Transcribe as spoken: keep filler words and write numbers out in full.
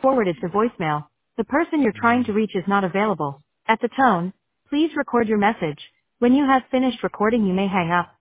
Forwarded to voicemail. The person you're trying to reach is not available. At the tone, please record your message. When you have finished recording, you may hang up.